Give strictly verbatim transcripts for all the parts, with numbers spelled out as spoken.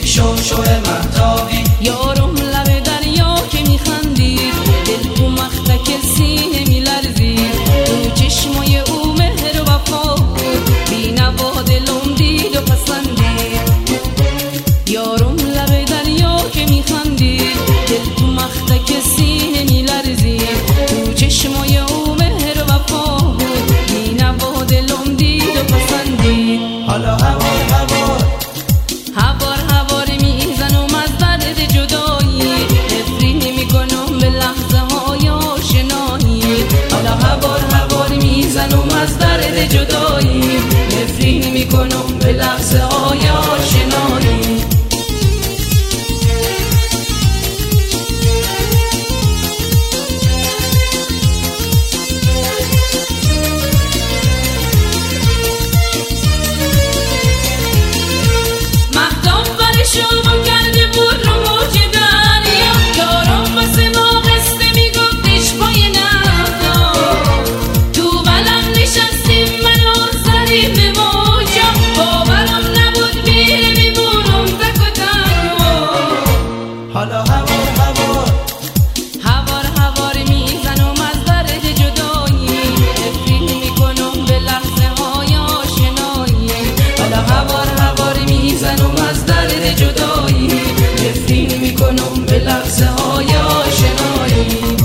شو شو مهتابی، یارم لب دریا که میخندید، دل تو مختک سینه میلرزید، تو چشمای او مهر و وفا بود، بی نوا دلم دید و پسندید. یارم لب دریا که میخندید، دل تو مختک سینه میلرزید، تو چشمای او مهر و وفا بود، بی نوا دلم دید و پسندید. حالا هوار هوار هوار هوار میزنم از درد جدایی، نفرین میکنم به لحظه های آشنایی. حالا هوار هوار میزنم از درد جدایی، نفرین میکنم به لحظه های آشنایی. شما کرده بود رو موج دریا، یارم واسه ما قصه میگفتش پای نفتا، تو بلم نشستیم من و زدیم به موجا، باورم نبود میره میمونم تک و تنها. حالا هوار هوار هوار هوار میزنم از درد جدایی، نفرین میکنم به لحظه های آشنایی. حالا هوار هوار میزنم از درد جدایی، نفرین میکنم به لحظه های آشنایی.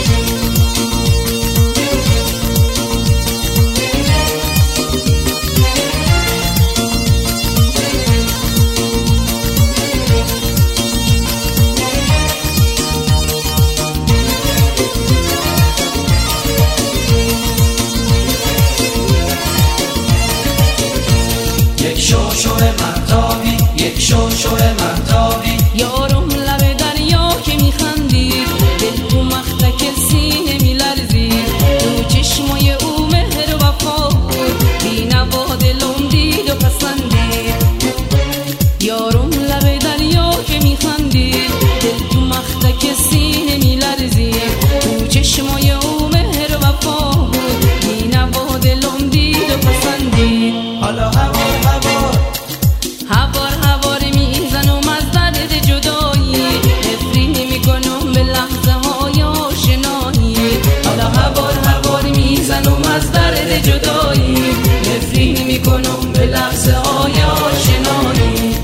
یک شو شو مهتابی، یک شو شو مهتابی، یارم لب دریا که میخندید، دل تو مختک سینه میلرزید، تو چشمای او مهر و وفا بود، بی نوا دلم دید و پسندید. یارم لب دریا که میخندید، دل تو مختک سینه میلرزید، تو چشمای او مهر و وفا بود، بی نوا دلم دید و پسندید. حالا هوار هوار هوار هوار میزنم از درد جدایی، نفرین میکنم به لحظه های آشنایی. حالا هوار هوار میزنم از درد جدایی، نفرین میکنم به لحظه های آشنایی.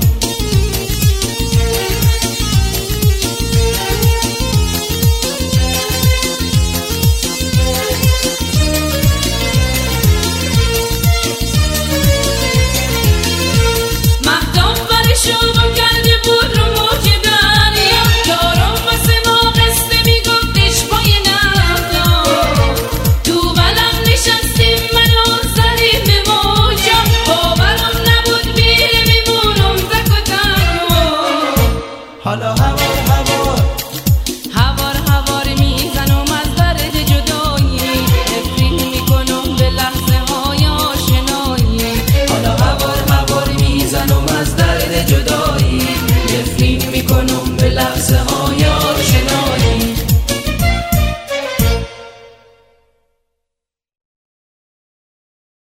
شما کرده بود رو موج دریا، یارم واسه ما قصه میگفتش پای نفتا، تو بلم نشستیم من و زدیم به موجا، باورم نبود میره میمونم تک و تنها. حالا هوار هوار هوار هوار میزنم از درد جدایی، نفرین میکنم به لحظه های آشنایی. حالا هوار هوار میزنم از درد جدایی، نفرین میکنم به لحظه های